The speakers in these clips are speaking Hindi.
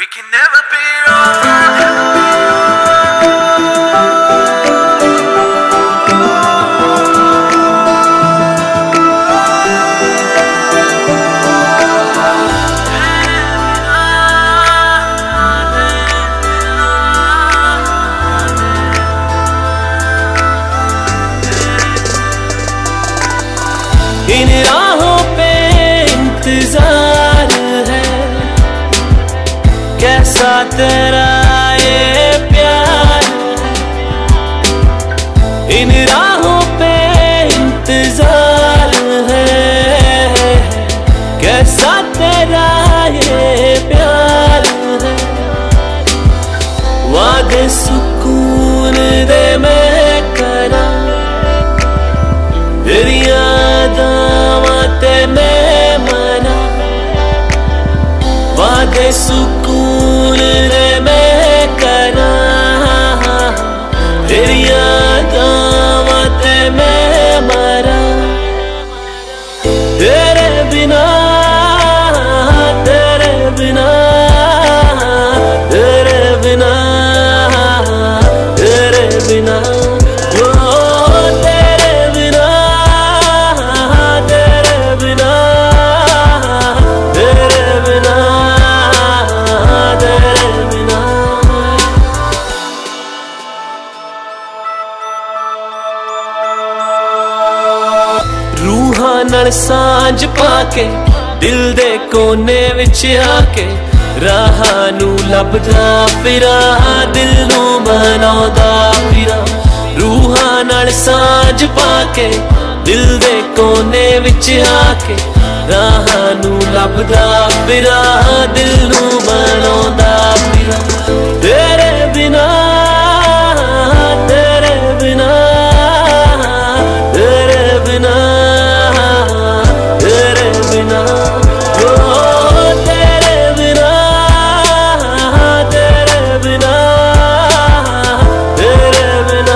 We can never be over. इन राहों पे इंतजार है, कैसा तेरा ये प्यार है। इन राहों पे इंतजार है, कैसा तेरा ये प्यार है। वादे सुकून दे मैं करा, तेरी मैं मना। वादे सुकून रे मैं करा, तेरी यादां मैं मरा। तेरे बिना तेरे बिना तेरे बिना तेरे बिना रूहां नाल सांझ पाके, दिल दे कोने विच आके, राहां नू लभदा फिरा, दिल नू मनाउंदा फिरा। रूहां नाल सांझ पाके, दिल दे कोने विच आके, राहां नू लभदा फिरा, दिल नू मनाउंदा फिरा। तेरे बिना तेरे बिना तेरे बिना तेरे बिना तेरे बिना तेरे बिना तेरे बिना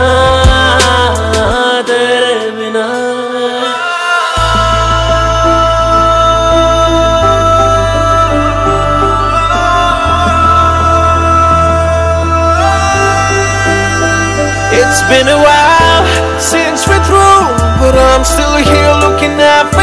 तेरे बिना। It's been a while since we're through, but I'm still here looking out